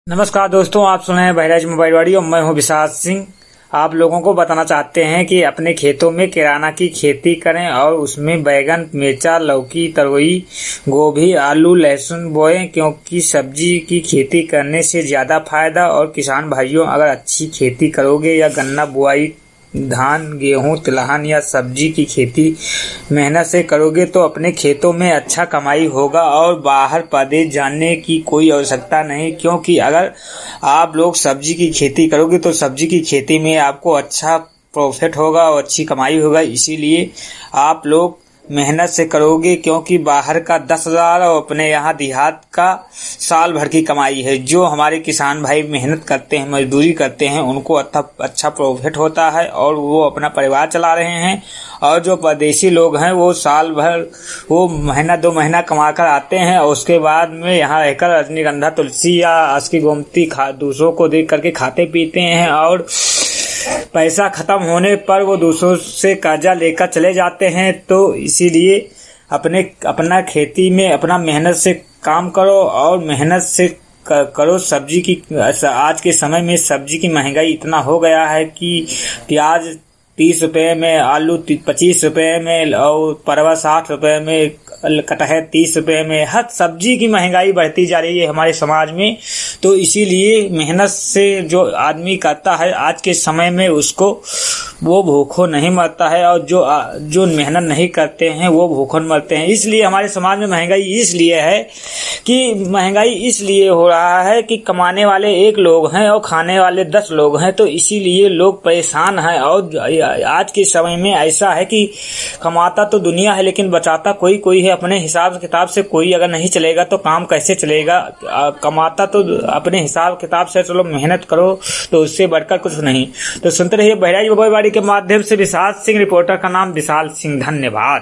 नमस्कार दोस्तों, आप सुन रहे हैं बहराइच मोबाइल वाड़ी और मैं हूं विशाल सिंह। आप लोगों को बताना चाहते हैं कि अपने खेतों में किराना की खेती करें और उसमें बैगन, मिर्चा, लौकी, तरोई, गोभी, आलू, लहसुन बोएं, क्योंकि सब्जी की खेती करने से ज्यादा फायदा। और किसान भाइयों, अगर अच्छी खेती करोगे या गन्ना बुआई, धान, गेहूं, तिलहन या सब्जी की खेती मेहनत से करोगे तो अपने खेतों में अच्छा कमाई होगा और बाहर प्रदेश जाने की कोई आवश्यकता नहीं। क्योंकि अगर आप लोग सब्जी की खेती करोगे तो सब्जी की खेती में आपको अच्छा प्रॉफिट होगा और अच्छी कमाई होगा। इसीलिए आप लोग मेहनत से करोगे, क्योंकि बाहर का 10,000 और अपने यहाँ देहात का साल भर की कमाई है। जो हमारे किसान भाई मेहनत करते हैं, मजदूरी करते हैं, उनको अच्छा प्रॉफिट होता है और वो अपना परिवार चला रहे हैं। और जो परदेशी लोग हैं वो साल भर वो महीना 2 महीना कमा कर आते हैं और उसके बाद में यहाँ रहकर रजनीगंधा, तुलसी या असकी गोमती दूसरों को देख करके खाते पीते हैं और पैसा खत्म होने पर वो दूसरों से कर्जा लेकर चले जाते हैं। तो इसीलिए अपना खेती में अपना मेहनत से काम करो और मेहनत से करो। सब्जी की आज के समय में सब्जी की महंगाई इतना हो गया है कि प्याज 30 रुपए में, आलू 25 रुपए में और परवल 60 रुपए में, कटहल 30 रुपए में। हर सब्जी की महंगाई बढ़ती जा रही है हमारे समाज में। तो इसीलिए मेहनत से जो आदमी करता है आज के समय में उसको वो भूखों नहीं मरता है, और जो मेहनत नहीं करते हैं वो भूखों मरते हैं। इसलिए हमारे समाज में महंगाई इसलिए है हो रहा है कि कमाने वाले 1 लोग हैं और खाने वाले 10 लोग हैं। तो इसीलिए लोग परेशान हैं। और आज के समय में ऐसा है कि कमाता तो दुनिया है लेकिन बचाता कोई है। अपने हिसाब किताब से कोई अगर नहीं चलेगा तो काम कैसे चलेगा। कमाता तो अपने हिसाब किताब से चलो, मेहनत करो, तो उससे बढ़कर कुछ नहीं। तो सुनते रहिए बहराइच मोबाइल वाड़ी के माध्यम से विशाल सिंह। रिपोर्टर का नाम विशाल सिंह। धन्यवाद।